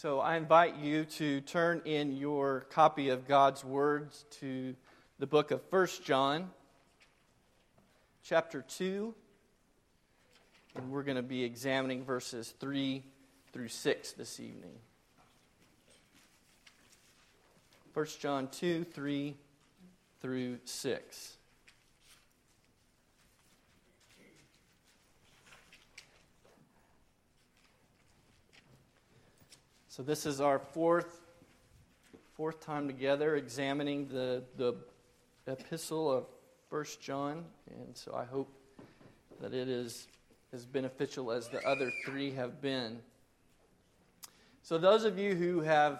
So I invite you to turn in your copy of God's Words to the book of 1 John, chapter 2, and we're going to be examining verses 3 through 6 this evening. 1 John 2, 3 through 6. So this is our fourth time together examining the epistle of 1 John, and so I hope that it is as beneficial as the other three have been. So those of you who have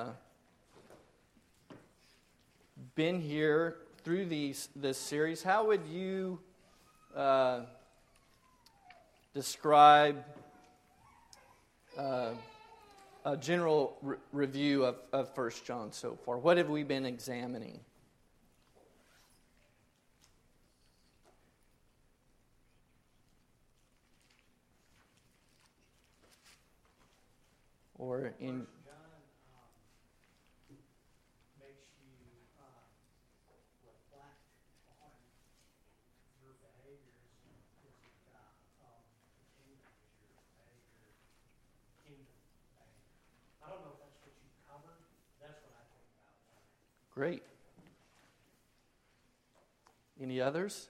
been here through this series, how would you describe a general review of 1 John so far? What have we been examining? Or in John makes you reflect on your behaviors. Is it the kingdom? Is your behavior kingdom behavior? I don't know if that's what you covered. That's what I think about. Great. Any others?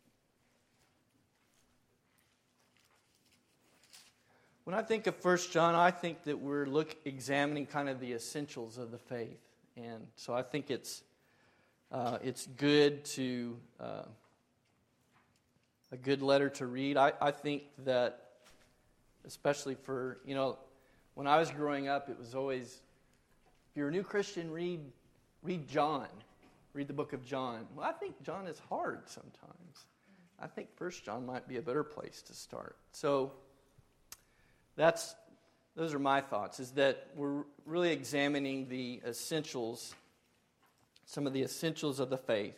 When I think of 1 John, I think that we're examining kind of the essentials of the faith, and so I think it's good to a good letter to read. I think that, especially for when I was growing up, it was always, if you're a new Christian, read John, read the book of John. Well, I think John is hard sometimes. I think 1 John might be a better place to start. So those are my thoughts, is that we're really examining the essentials, some of the essentials of the faith.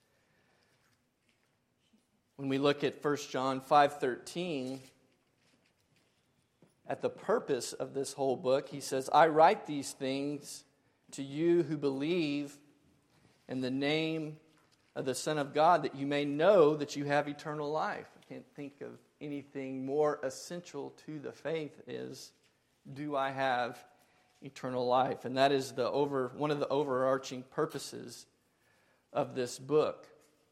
When we look at 1 John 5:13, at the purpose of this whole book, he says, "I write these things to you who believe in the name of the Son of God, that you may know that you have eternal life." I can't think of anything more essential to the faith is, do I have eternal life? And that is one of the overarching purposes of this book.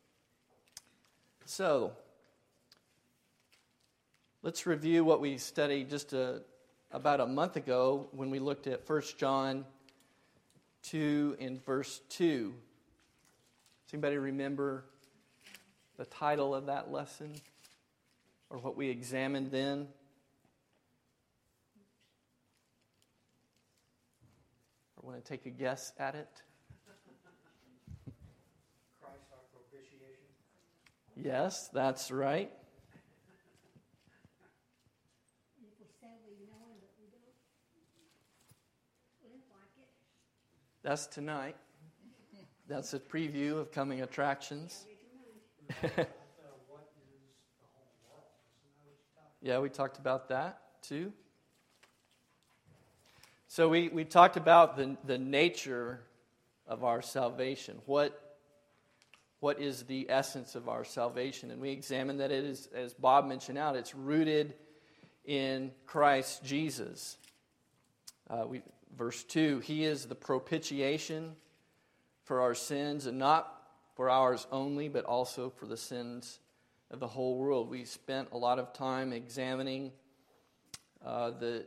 So, let's review what we studied just about a month ago when we looked at 1 John 2 in verse 2. Does anybody remember the title of that lesson? Or what we examined then? Or want to take a guess at it? Christ our propitiation. Yes, that's right. If we say we know him, but we don't live like it. That's tonight. That's a preview of coming attractions. Yeah, we talked about that too. So we talked about the nature of our salvation. What is the essence of our salvation? And we examined that it is, as Bob mentioned out, it's rooted in Christ Jesus. Verse 2, He is the propitiation for our sins, and not for ours only, but also for the sins of the whole world. We spent a lot of time examining the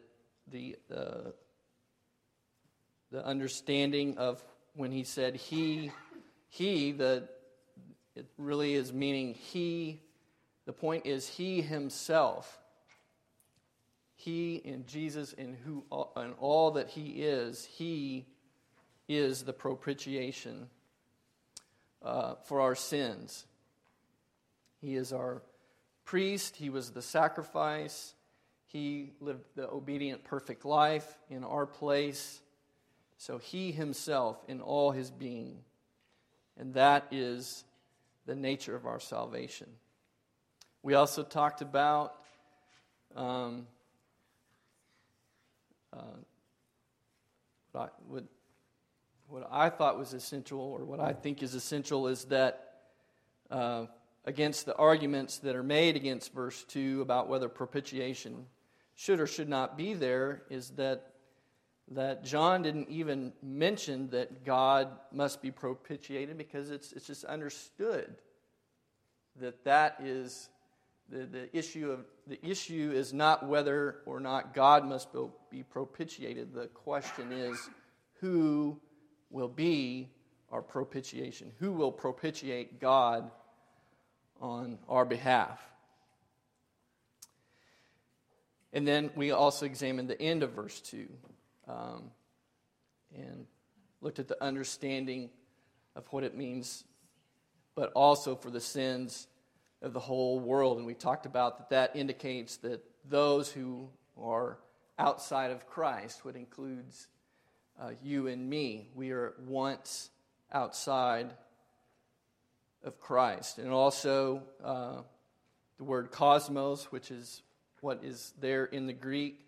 understanding of when he said he, it really is meaning he. The point is he himself. He in Jesus, in all that he is the propitiation for our sins. He is our priest. He was the sacrifice. He lived the obedient, perfect life in our place. So he himself in all his being. And that is the nature of our salvation. We also talked about what I thought was essential, or what I think is essential, is that against the arguments that are made against verse 2 about whether propitiation should or should not be there, is that John didn't even mention that God must be propitiated, because it's just understood that is the issue is not whether or not God must be propitiated. The question is, who will be our propitiation? Who will propitiate God on our behalf? And then we also examined the end of verse 2 and looked at the understanding of what it means, but also for the sins of the whole world. And we talked about that indicates that those who are outside of Christ, what includes you and me, we are once outside of Christ. And also the word cosmos, which is what is there in the Greek,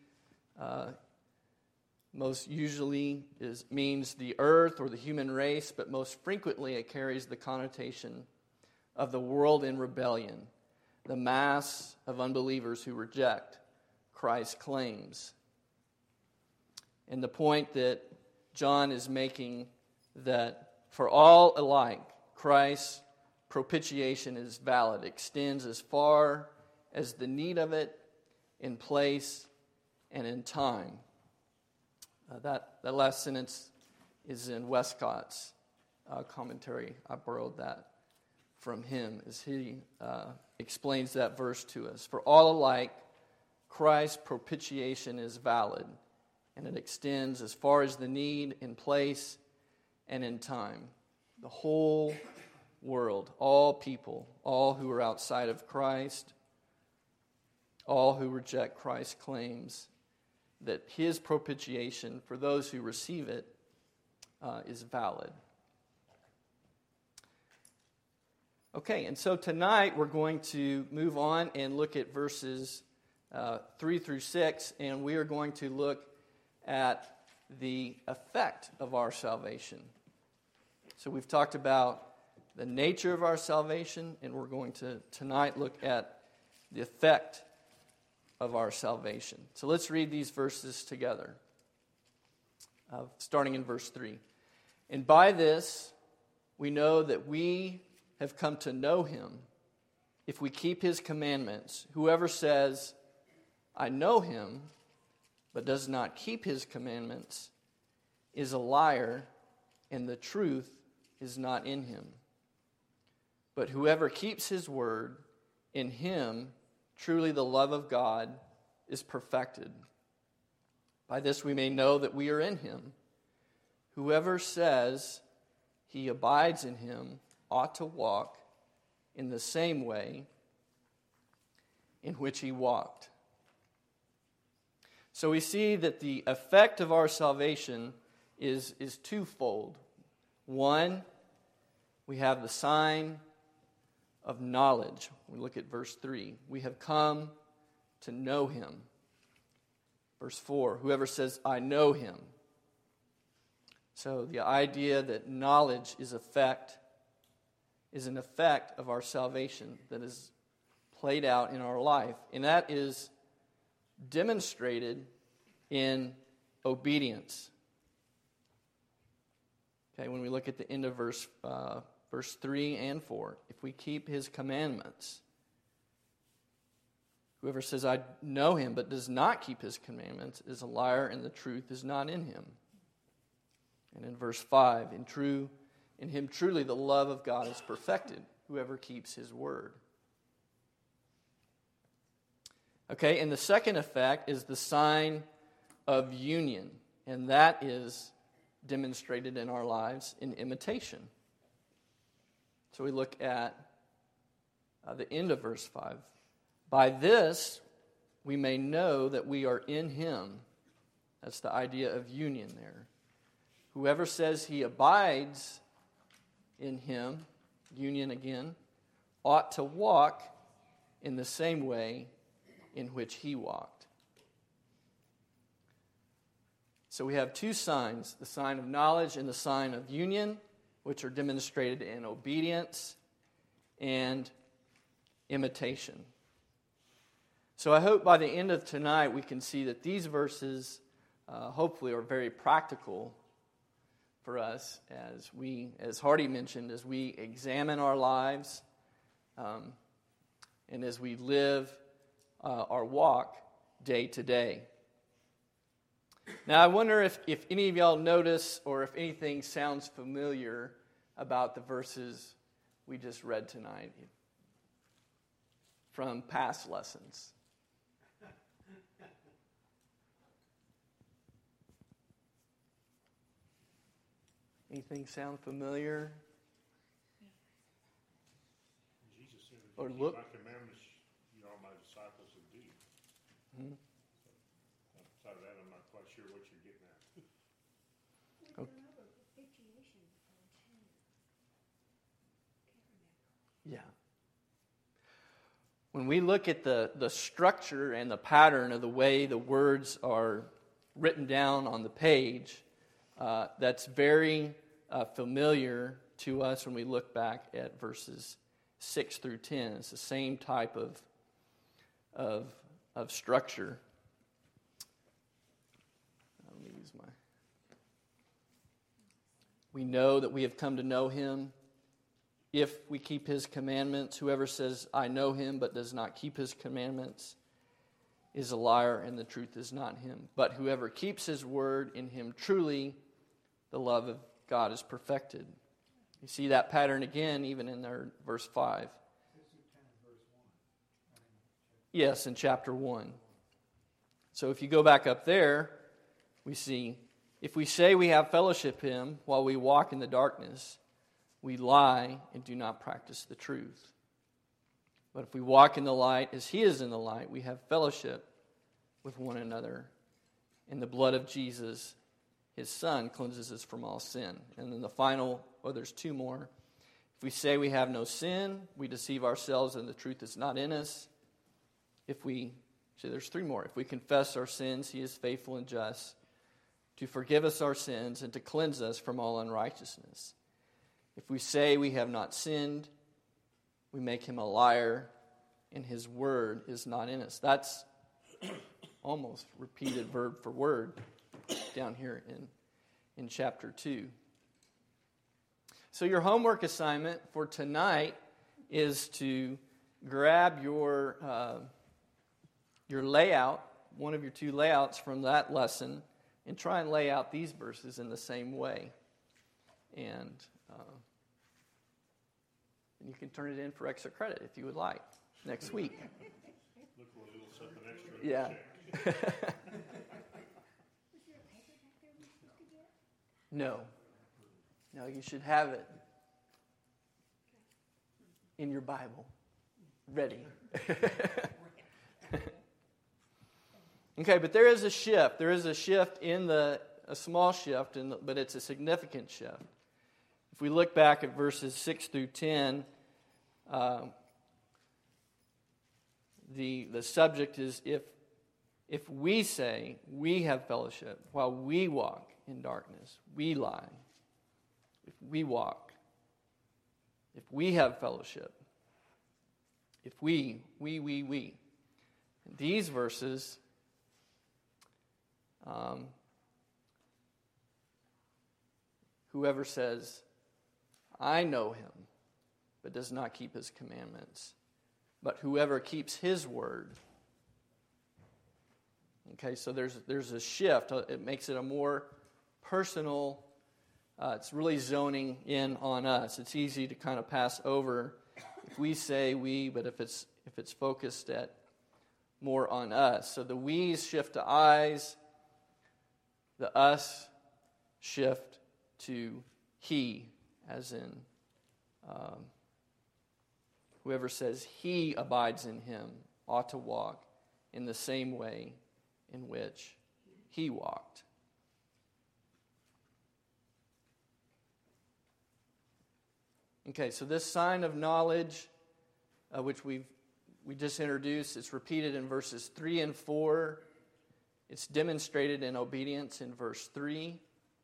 most usually means the earth or the human race, but most frequently it carries the connotation of the world in rebellion, the mass of unbelievers who reject Christ's claims. And the point that John is making, that for all alike, Christ's propitiation is valid, extends as far as the need of it in place and in time. That last sentence is in Westcott's commentary. I borrowed that from him as he explains that verse to us. For all alike, Christ's propitiation is valid, and it extends as far as the need in place and in time. The whole world, all people, all who are outside of Christ, all who reject Christ's claims, that his propitiation for those who receive it is valid. Okay, and so tonight we're going to move on and look at verses 3 through 6, and we are going to look at the effect of our salvation. So we've talked about the nature of our salvation, and we're going to tonight look at the effect of our salvation. So let's read these verses together, starting in verse 3. And by this we know that we have come to know him if we keep his commandments. Whoever says, I know him, but does not keep his commandments, is a liar, and the truth is not in him. But whoever keeps his word, in him truly the love of God is perfected. By this we may know that we are in him. Whoever says he abides in him ought to walk in the same way in which he walked. So we see that the effect of our salvation is twofold. One, we have the sign of knowledge. We look at verse 3. We have come to know him. Verse 4, whoever says, I know him. So the idea that knowledge is an effect of our salvation that is played out in our life. And that is demonstrated in obedience. Okay, when we look at the end of verse 3 and 4, if we keep his commandments, whoever says, I know him, but does not keep his commandments is a liar, and the truth is not in him. And in verse 5, in him truly the love of God is perfected, whoever keeps his word. Okay, and the second effect is the sign of union, and that is demonstrated in our lives in imitation. So we look at the end of verse 5. By this we may know that we are in him. That's the idea of union there. Whoever says he abides in him, union again, ought to walk in the same way in which he walked. So we have two signs, the sign of knowledge and the sign of union, which are demonstrated in obedience and imitation. So I hope by the end of tonight we can see that these verses hopefully are very practical for us as we, as Hardy mentioned, as we examine our lives and as we live our walk day to day. Now, I wonder if any of y'all notice or if anything sounds familiar about the verses we just read tonight from past lessons. Anything sound familiar? Jesus said, if Or you look. keep my commandments, you are my disciples indeed. Hmm? Outside of that, I'm not quite sure what you're getting at. We've gone over propitiation before too. Tabernacle. Yeah. When we look at the structure and the pattern of the way the words are written down on the page, that's very familiar to us when we look back at verses 6 through 10. It's the same type of structure. Let me use my. We know that we have come to know him if we keep his commandments. Whoever says, I know him, but does not keep his commandments is a liar, and the truth is not in him. But whoever keeps his word, in him truly the love of God is perfected. You see that pattern again, even in their verse 5. Yes, in chapter 1. So if you go back up there, we see, if we say we have fellowship with him while we walk in the darkness, we lie and do not practice the truth. But if we walk in the light as he is in the light, we have fellowship with one another. And the blood of Jesus, his son, cleanses us from all sin. And then the final, there's two more. If we say we have no sin, we deceive ourselves and the truth is not in us. There's three more. If we confess our sins, he is faithful and just to forgive us our sins and to cleanse us from all unrighteousness. If we say we have not sinned, we make him a liar, and his word is not in us. That's almost repeated word for word down here in chapter 2. So your homework assignment for tonight is to grab your layout, one of your two layouts from that lesson, and try and lay out these verses in the same way. And you can turn it in for extra credit if you would like next week. Look for a little something extra. in the Yeah. check. Was there a paper back there we're supposed to get? No, you should have it in your Bible, ready. Okay, but there is a shift. There is a shift a small shift, but it's a significant shift. If we look back at verses 6 through 10, the subject is if we say we have fellowship while we walk in darkness, we lie. If we walk, if we have fellowship, if we. These verses whoever says, I know him, but does not keep his commandments, but whoever keeps his word. Okay, so there's a shift. It makes it a more personal, it's really zoning in on us. It's easy to kind of pass over if we say we, but if it's focused at more on us. So the we's shift to I's, the us shift to he, as in whoever says he abides in him ought to walk in the same way in which he walked. Okay, so this sign of knowledge, which we just introduced, it's repeated in verses 3 and 4. It's demonstrated in obedience in verse 3.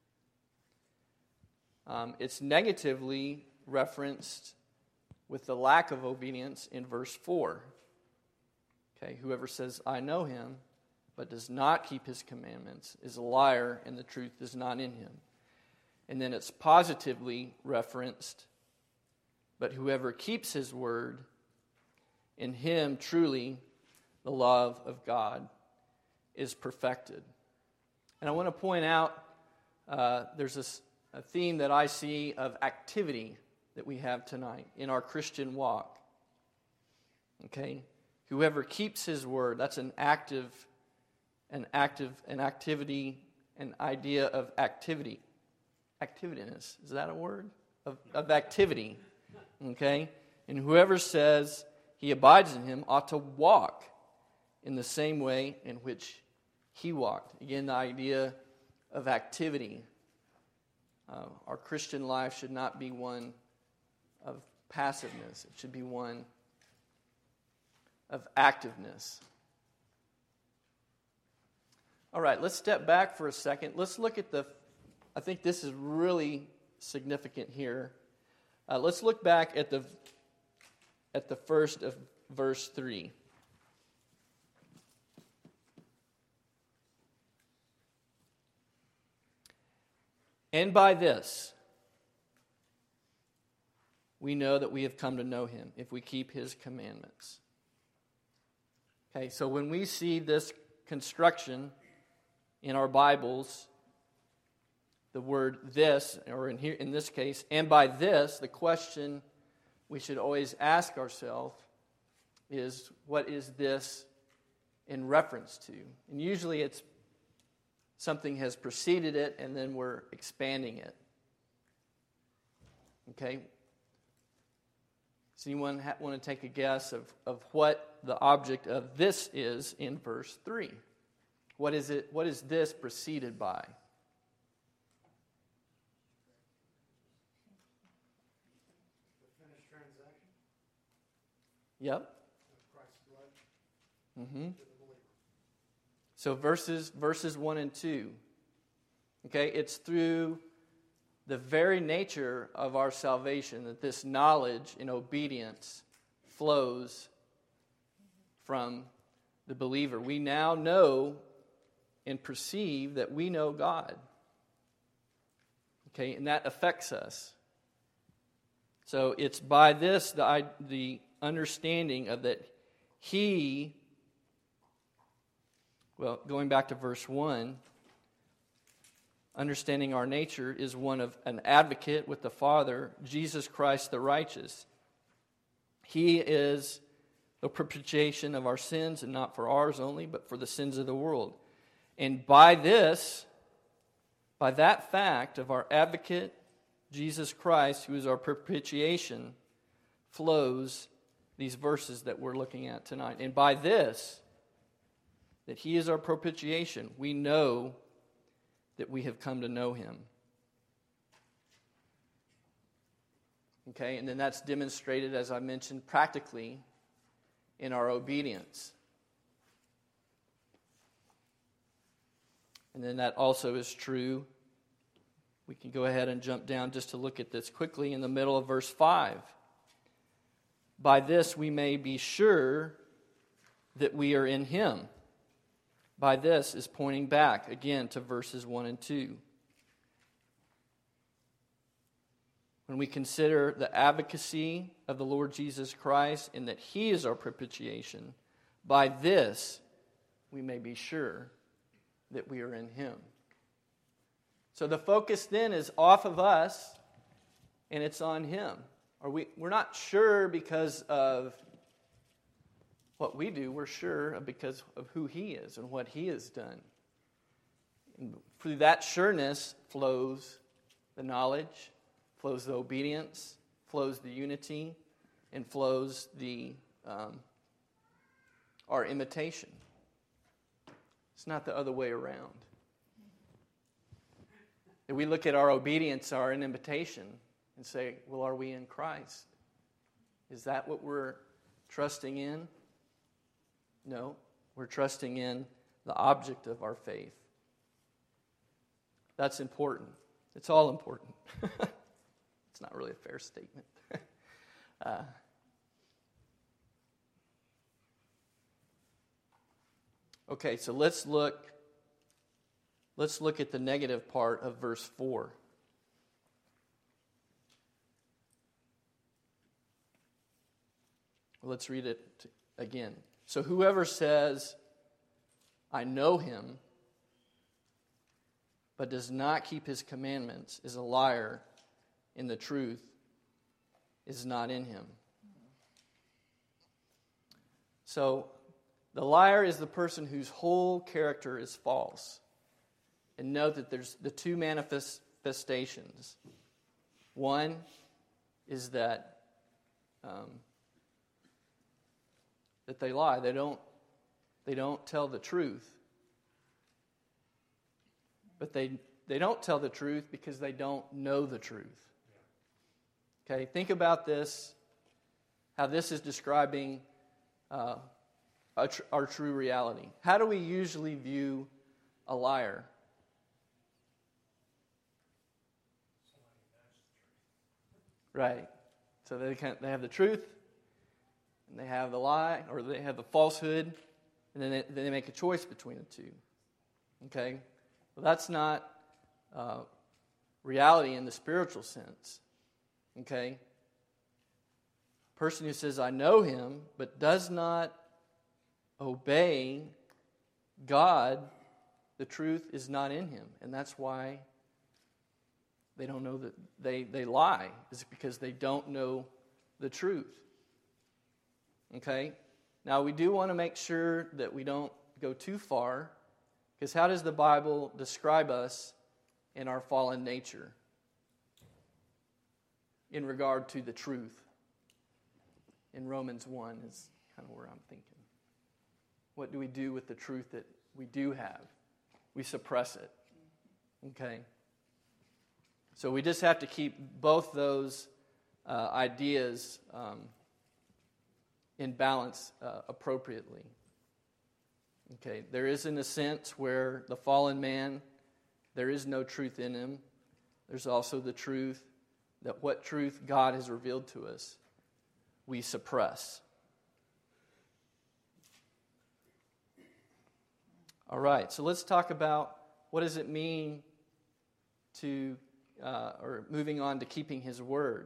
It's negatively referenced with the lack of obedience in verse 4. Okay, whoever says, I know him, but does not keep his commandments is a liar, and the truth is not in him. And then it's positively referenced, but whoever keeps his word, in him truly the love of God is perfected. And I want to point out there's a theme that I see of activity that we have tonight in our Christian walk. Okay? Whoever keeps his word, that's an activity, an idea of activity. Activityness, is that a word? Of activity. Okay? And whoever says he abides in him ought to walk in the same way in which he walked. Again, the idea of activity. Our Christian life should not be one of passiveness. It should be one of activeness. All right, let's step back for a second. Let's look at I think this is really significant here. Let's look back at the first of verse 3. And by this, we know that we have come to know him, if we keep his commandments. Okay, so when we see this construction in our Bibles, the word this, or in this case, and by this, the question we should always ask ourselves is, what is this in reference to? And usually it's something has preceded it, and then we're expanding it. Okay? Does anyone want to take a guess of what the object of this is in verse 3? What is it? What is this preceded by? The finished transaction Yep. of Christ's blood Mm-hmm. to the believer. So verses 1 and 2. Okay, it's through the very nature of our salvation that this knowledge and obedience flows from the believer. We now know and perceive that we know God. Okay, and that affects us. So it's by this the understanding of that he, well, going back to verse 1, understanding our nature is one of an advocate with the Father, Jesus Christ the righteous. He is the propitiation of our sins, and not for ours only, but for the sins of the world. And by this, by that fact of our advocate, Jesus Christ, who is our propitiation, flows these verses that we're looking at tonight. And by this, that he is our propitiation, we know that we have come to know him. Okay, and then that's demonstrated, as I mentioned, practically in our obedience. And then that also is true. We can go ahead and jump down just to look at this quickly in the middle of verse 5. By this we may be sure that we are in him. By this is pointing back again to verses 1 and 2. When we consider the advocacy of the Lord Jesus Christ and that he is our propitiation, by this we may be sure that we are in him. So the focus then is off of us and it's on him. We're not sure because of what we do, we're sure because of who he is and what he has done. And through that sureness flows the knowledge, flows the obedience, flows the unity, and flows the our imitation. It's not the other way around. If we look at our obedience, our imitation, and say, well, are we in Christ? Is that what we're trusting in? No, we're trusting in the object of our faith. That's important. It's all important. It's not really a fair statement. Okay, so let's look at the negative part of verse 4. Let's read it again. So whoever says, I know him, but does not keep his commandments is a liar, and the truth is not in him. So the liar is the person whose whole character is false. And note that there's the two manifestations. One is that they lie. They don't tell the truth. But they don't tell the truth because they don't know the truth. Okay, think about this, how this is describing our true reality. How do we usually view a liar? Right. So they have the truth, and they have the lie, or they have the falsehood, and then they make a choice between the two. Okay? Well, that's not reality in the spiritual sense. Okay? A person who says, I know him, but does not obey God, the truth is not in him. And that's why they don't know that they lie, is because they don't know the truth. Okay? Now, we do want to make sure that we don't go too far, because how does the Bible describe us in our fallen nature in regard to the truth? In Romans 1 is kind of where I'm thinking. What do we do with the truth that we do have? We suppress it. Okay? So we just have to keep both those ideas in balance appropriately. Okay, there is in a sense where the fallen man, there is no truth in him. There's also the truth that what truth God has revealed to us, we suppress. All right, so let's talk about what does it mean to, or moving on to keeping His Word.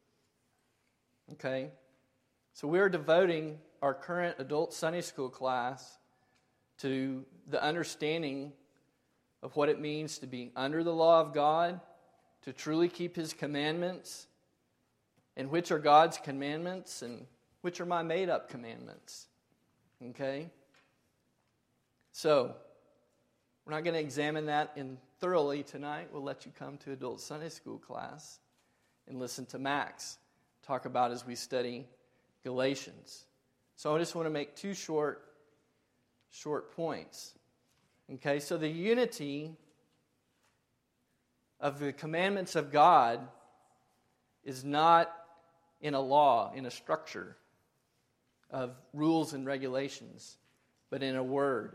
Okay, so we're devoting our current adult Sunday school class to the understanding of what it means to be under the law of God, to truly keep His commandments, and which are God's commandments and which are my made-up commandments. Okay? So, we're not going to examine that thoroughly tonight. We'll let you come to adult Sunday school class and listen to Max talk about as we study Galatians. So I just want to make two short points. Okay, so the unity of the commandments of God is not in a law, in a structure of rules and regulations, but in a word.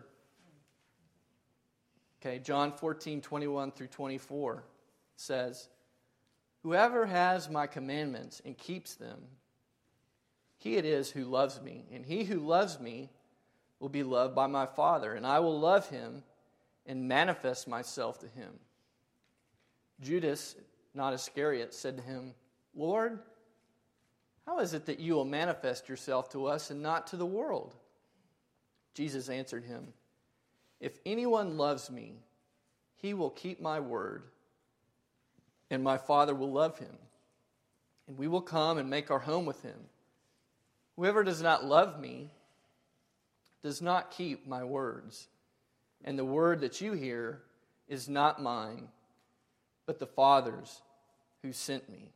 Okay, John 14:21 through 24 says, "Whoever has my commandments and keeps them, he it is who loves me, and he who loves me will be loved by my Father, and I will love him and manifest myself to him." Judas, not Iscariot, said to him, "Lord, how is it that you will manifest yourself to us and not to the world?" Jesus answered him, "If anyone loves me, he will keep my word, and my Father will love him, and we will come and make our home with him. Whoever does not love me does not keep my words, and the word that you hear is not mine, but the Father's who sent me."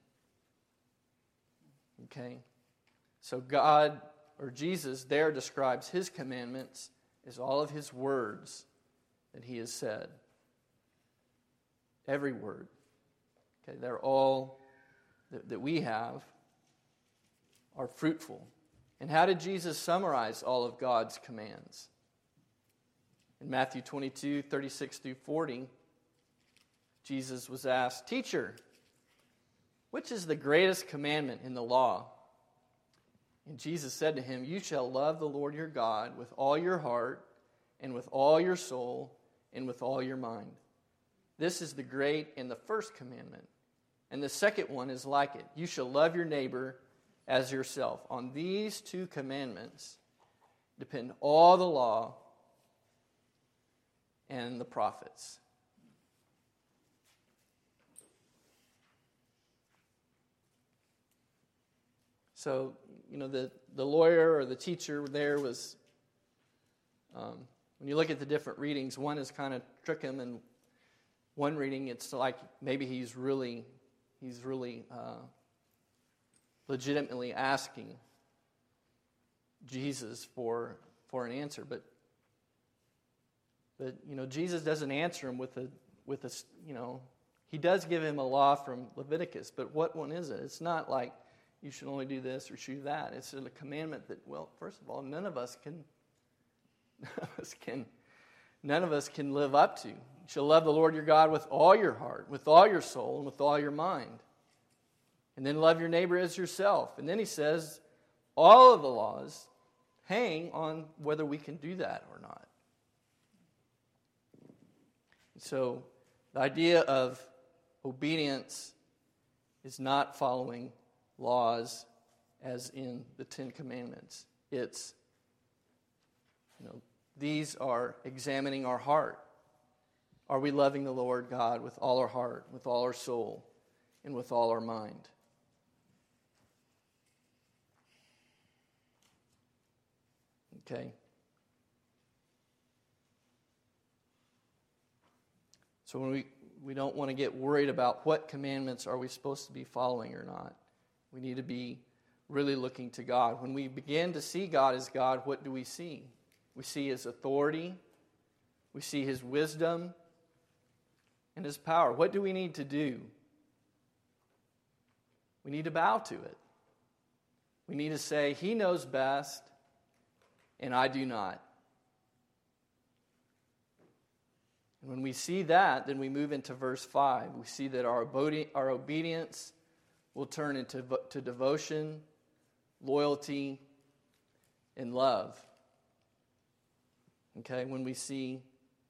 Okay? So God, or Jesus, there describes His commandments as all of His words that He has said. Every word. Okay, they're all that we have are fruitful. And how did Jesus summarize all of God's commands? In Matthew 22, 36 through 40, Jesus was asked, "Teacher, which is the greatest commandment in the law?" And Jesus said to him, "You shall love the Lord your God with all your heart and with all your soul and with all your mind. This is the great and the first commandment. And the second one is like it. You shall love your neighbor as yourself. On these two commandments depend all the law and the prophets." So, the lawyer or the teacher there was, when you look at the different readings, one is kind of trick him, and one reading it's like maybe he's really legitimately asking Jesus for an answer, but Jesus doesn't answer him with a he does give him a law from Leviticus, but what one is it? It's not like you should only do this or do that. It's a commandment that, well, first of all, none of us can live up to. You shall love the Lord your God with all your heart, with all your soul, and with all your mind. And then love your neighbor as yourself. And then he says, all of the laws hang on whether we can do that or not. So the idea of obedience is not following laws as in the Ten Commandments. It's, these are examining our heart. Are we loving the Lord God with all our heart, with all our soul, and with all our mind? Okay. So when we don't want to get worried about what commandments are we supposed to be following or not. We need to be really looking to God. When we begin to see God as God, what do we see? We see His authority. We see His wisdom and His power. What do we need to do? We need to bow to it. We need to say, He knows best, and I do not. And when we see that, then we move into verse 5. We see that our obedience will turn into devotion, loyalty, and love. Okay, when we see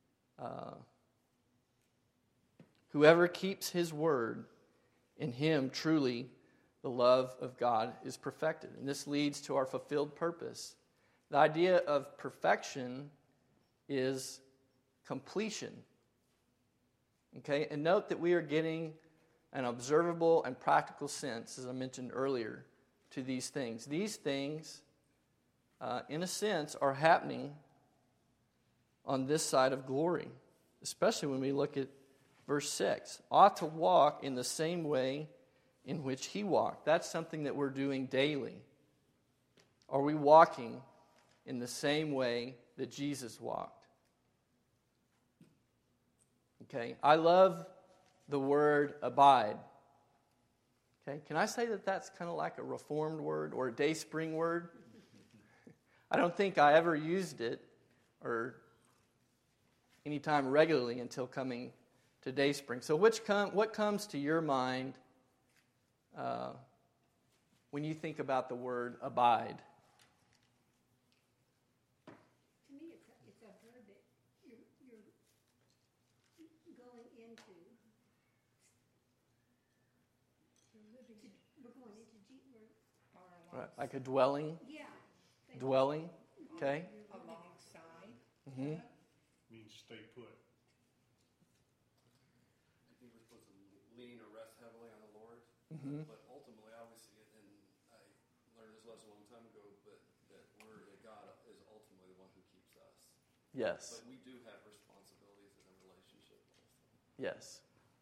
whoever keeps his word, in him truly the love of God is perfected. And this leads to our fulfilled purpose. The idea of perfection is completion. Okay, and note that we are getting an observable and practical sense, as I mentioned earlier, to these things. These things, in a sense, are happening on this side of glory, especially when we look at verse 6. Ought to walk in the same way in which He walked. That's something that we're doing daily. Are we walking in the same way that Jesus walked? Okay, I love the word abide. Okay, can I say that that's kind of like a Reformed word or a Dayspring word? I don't think I ever used it or anytime regularly until coming to Dayspring. So what comes to your mind when you think about the word abide? To me, it's a verb that you're going into. We're going into deep work. Right, like a dwelling? Yeah. Dwelling, okay? Alongside. Mm-hmm. Means stay put. I think we're supposed to lean or rest heavily on the Lord. Mm-hmm. But ultimately, I always see it, and I learned this lesson a long time ago, but that God is ultimately the one who keeps us. Yes. But we do have responsibilities in a relationship also. Yes.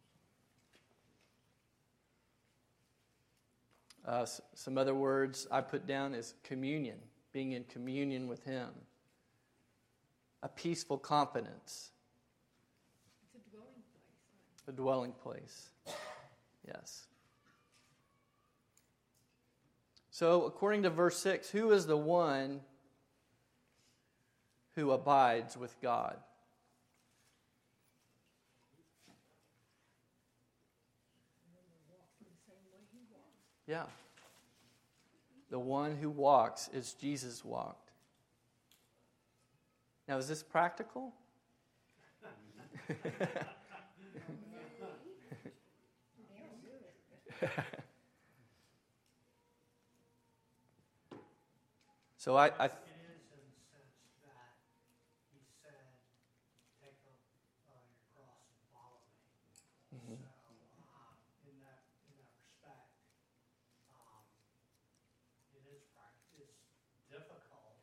Some other words I put down is communion, being in communion with Him. A peaceful confidence. It's a dwelling place. A dwelling place. Yes. So, according to verse 6, who is the one who abides with God? Yeah. The one who walks as Jesus walked. Now, is this practical? So I It is in the sense that he said, take up your cross and follow me. Mhm. So, in that respect, it is it's difficult,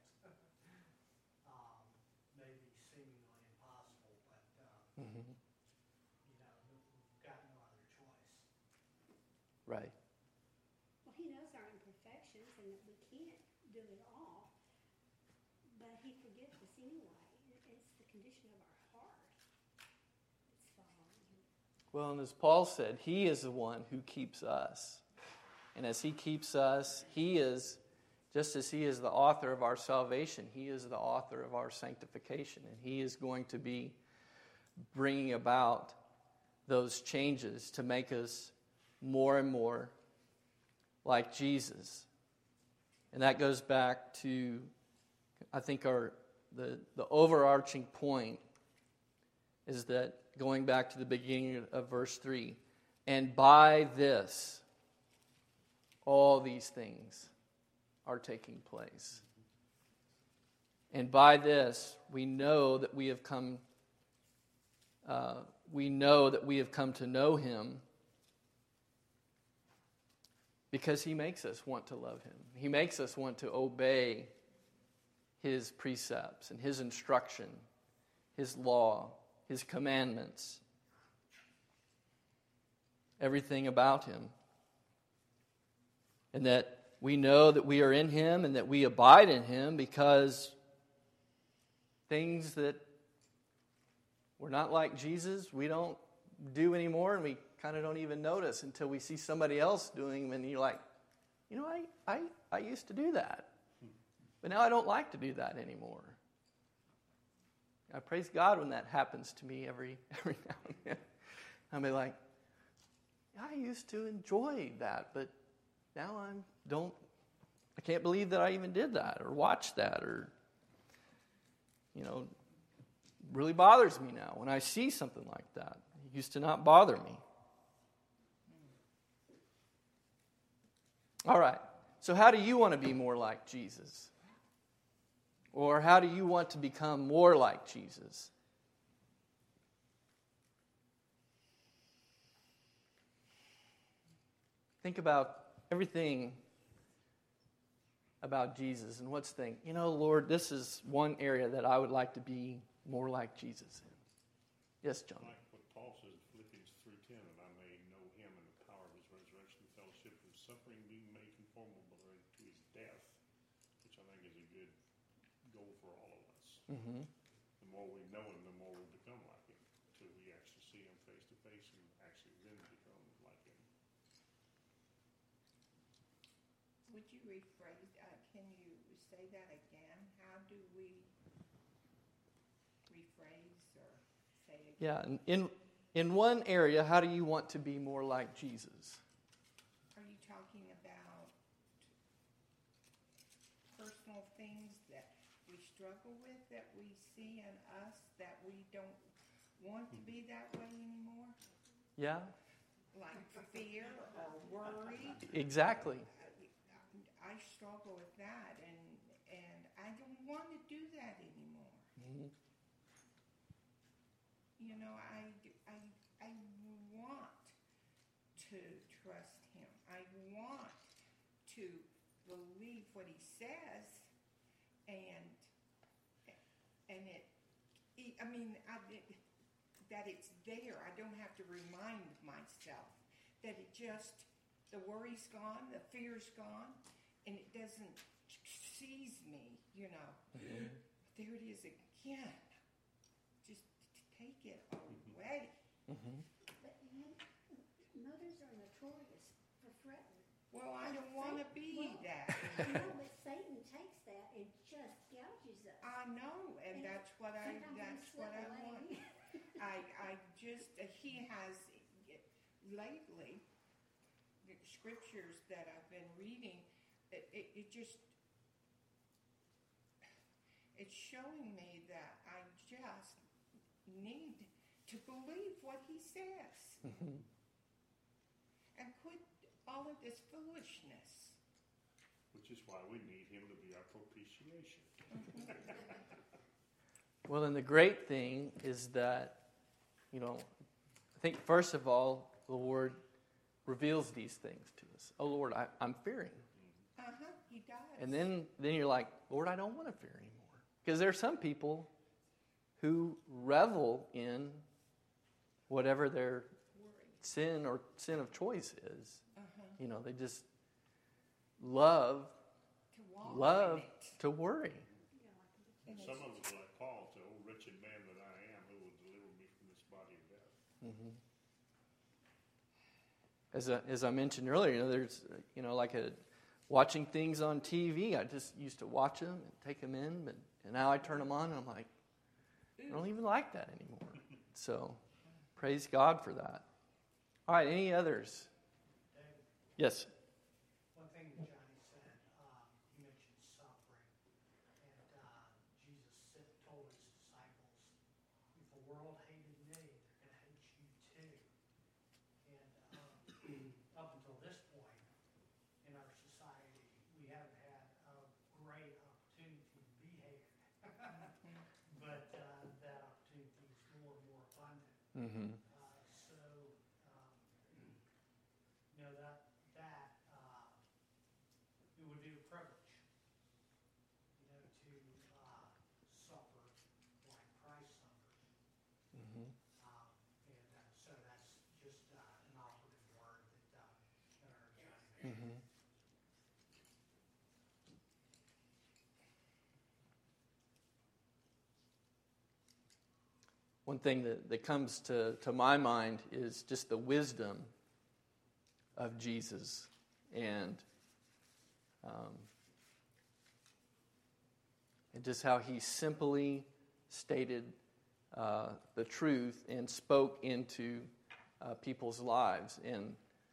maybe seemingly impossible, but, Mhm. we've got no other choice. Right. Well, he knows our imperfections and that we can't do it all, but he forgives us anyway. It's the condition of our heart that's following him. Well, and as Paul said, he is the one who keeps us. And as he keeps us, he is, just as he is the author of our salvation, he is the author of our sanctification. And he is going to be bringing about those changes to make us more and more like Jesus. And that goes back to, I think, the overarching point is that, going back to the beginning of verse 3, and by this, all these things are taking place. And by this, we know that we have come to know him because he makes us want to love him. He makes us want to obey his precepts and his instruction, his law, his commandments, everything about him. And that we know that we are in him and that we abide in him because things that were not like Jesus, we don't do anymore, and we kind of don't even notice until we see somebody else doing them, and you're like, I used to do that. But now I don't like to do that anymore. I praise God when that happens to me every now and then. I'll be like, I used to enjoy that, but now I can't believe that I even did that or watched that, or, really bothers me now when I see something like that. It used to not bother me. All right. So how do you want to be more like Jesus? Or how do you want to become more like Jesus? Think about everything about Jesus and what's think, Lord, this is one area that I would like to be more like Jesus in. Yes, John. Like what Paul says in Philippians 3:10, that I may know him and the power of his resurrection, fellowship and suffering, being made conformable to his death, which I think is a good goal for all of us. Mm-hmm. The more we know him, the more we become like him, till we actually see him face to face and actually then become like him. Would you rephrase, can you say that again? How do we rephrase or say again? Yeah, in one area, how do you want to be more like Jesus? Are you talking about personal things that we struggle with, that we see in us, that we don't want to be that way anymore? Yeah, Like fear or worry? exactly. I struggle with that, and I don't want to do that anymore. Mm-hmm. I want to trust him. I want to believe what he says, and that it's there. I don't have to remind myself that the worry's gone, the fear's gone, and it doesn't seize me, Mm-hmm. There it is again. Just take it away. Mm-hmm. But mothers are notorious for fretting. Well, I don't want to be that. But Satan takes that and just gouges us. I know, and that's what I want. He has lately scriptures that I've been reading, it just, it's showing me that I just need to believe what he says. And quit all of this foolishness. Which is why we need him to be our propitiation. Well, and the great thing is that, I think first of all, the Lord reveals these things to us. Oh, Lord, I'm fearing. He does. And then you're like, Lord, I don't want to fear anymore. Because there are some people who revel in whatever their sin or sin of choice is. They just love to worry. And some of us, like Paul, said, "Oh, wretched man that I am, who will deliver me from this body of death?" As I mentioned earlier, there's like watching things on TV. I just used to watch them and take them in, and now I turn them on and I'm like, I don't even like that anymore. So, praise God for that. All right, any others? David, Yes. one thing that Johnny said, he mentioned suffering, and Jesus told his disciples, if the world hated me, they're going to hate you too. And up until this point in our society, we haven't had a great opportunity to be hated. But that opportunity is more and more abundant. Mm-hmm. It would be a privilege, to suffer like Christ suffered. Mm-hmm. So that's just an operative word that our Johnny mentioned. Mm-hmm. One thing that comes to my mind is just the wisdom of Jesus and just how he simply stated the truth and spoke into people's lives. And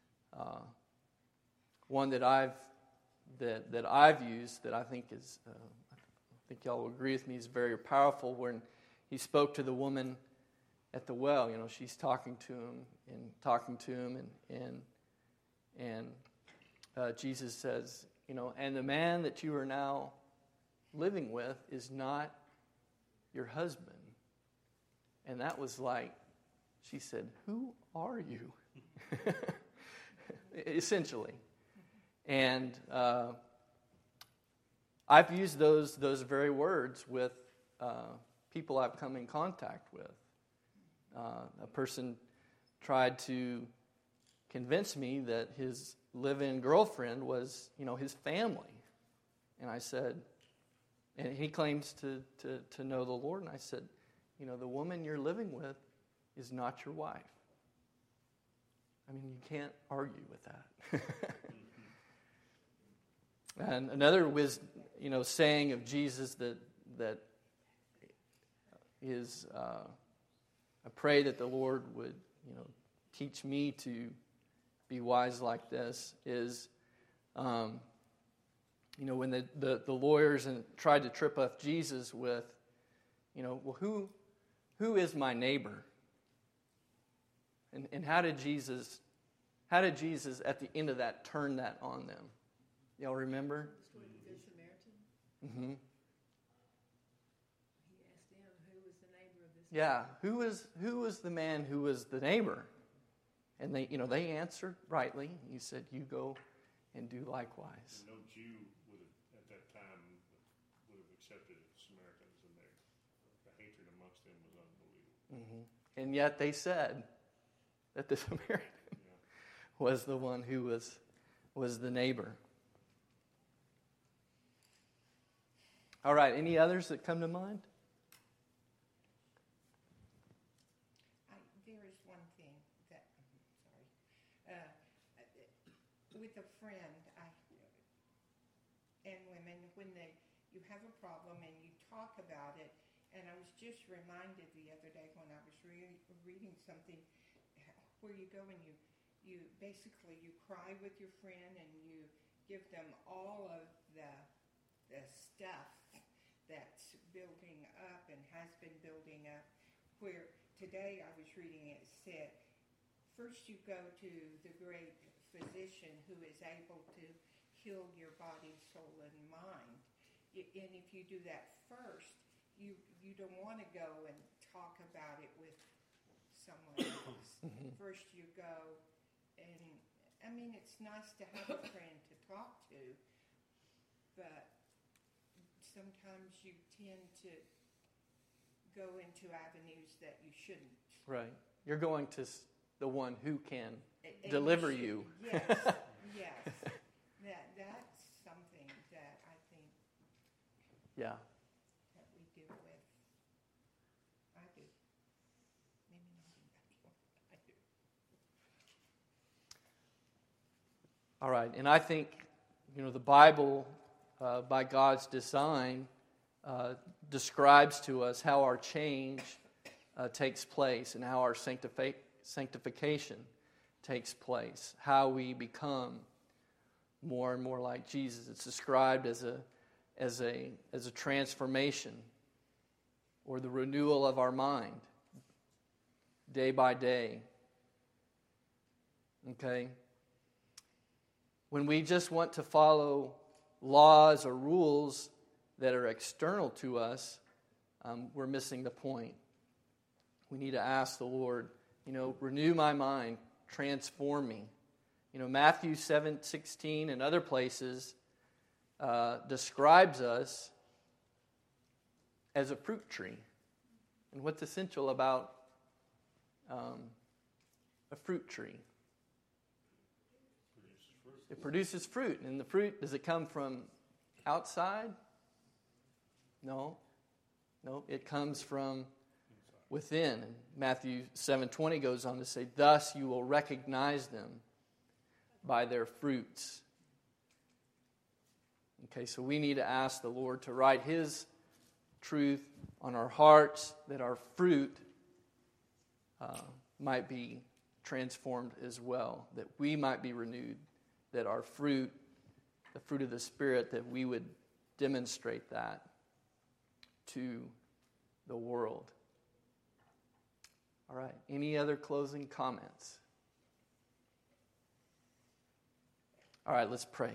one that I've used that I think is, I think y'all will agree with me, is very powerful. When he spoke to the woman at the well, she's talking to him, and Jesus says, and the man that you are now living with is not your husband. And that was like, she said, who are you? Essentially. And I've used those very words with people I've come in contact with. A person tried to convince me that his live-in girlfriend was, his family. And I said, and he claims to know the Lord, and I said, the woman you're living with is not your wife. I mean, you can't argue with that. And another saying of Jesus that is, I pray that the Lord would, teach me to be wise like this, is, when the lawyers tried to trip up Jesus with, well, who is my neighbor? And how did Jesus at the end of that turn that on them? Y'all remember? The story of the Good Samaritan. Mm-hmm. He asked them who was the neighbor of this. Yeah, who was the man who was the neighbor? And they answered rightly. He said, "You go and do likewise." No Jew would have, at that time, would have accepted Samaritans, and the hatred amongst them was unbelievable. Mm-hmm. And yet they said that the Samaritan was the one who was the neighbor. All right, any others that come to mind? There is one thing that, with a friend, and women, when you have a problem and you talk about it, and I was just reminded the other day when I was reading something where you go and you basically you cry with your friend and you give them all of the stuff that's building up and has been building up. Where today I was reading it said, first you go to the great physician who is able to heal your body, soul, and mind. And if you do that first, you don't want to go and talk about it with someone else. First you go, and I mean, it's nice to have a friend to talk to, but sometimes you tend to go into avenues that you shouldn't. Right. You're going to the one who can And deliver you. you. Yes, yes. That's something that I think Yeah. that we deal with. I do. Maybe not everybody. I do. All right. And I think, the Bible, by God's design, describes to us how our change takes place and how our sanctification takes place, how we become more and more like Jesus. It's described as a transformation or the renewal of our mind day by day. Okay? When we just want to follow laws or rules that are external to us, we're missing the point. We need to ask the Lord, renew my mind, transform me. Matthew 7:16 and other places describes us as a fruit tree. And what's essential about a fruit tree? It produces fruit. And the fruit, does it come from outside? No, it comes from within. And Matthew 7:20 goes on to say, thus you will recognize them by their fruits. Okay, so we need to ask the Lord to write His truth on our hearts, that our fruit might be transformed as well, that we might be renewed, that our fruit, the fruit of the Spirit, that we would demonstrate that to the world. All right, any other closing comments? All right, let's pray.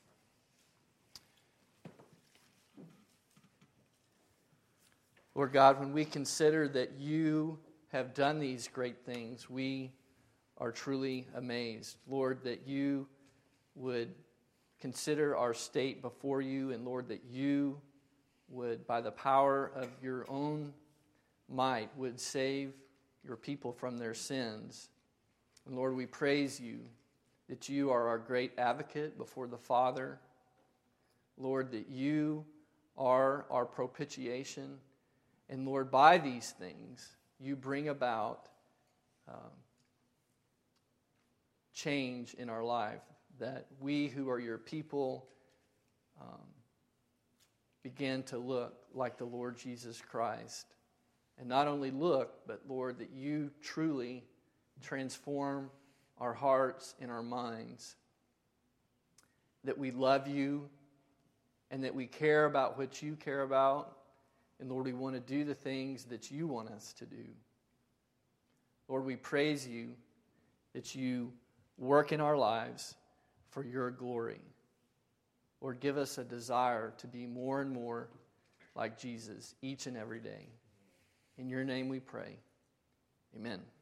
Lord God, when we consider that you have done these great things, we are truly amazed. Lord, that you would consider our state before you, and Lord, that you would, by the power of your own might, would save your people from their sins. And Lord, we praise you that you are our great advocate before the Father. Lord, that you are our propitiation. And Lord, by these things, you bring about change in our life, that we who are your people begin to look like the Lord Jesus Christ. And not only look, but Lord, that you truly transform our hearts and our minds, that we love you and that we care about what you care about. And Lord, we want to do the things that you want us to do. Lord, we praise you that you work in our lives for your glory. Lord, give us a desire to be more and more like Jesus each and every day. In your name we pray. Amen.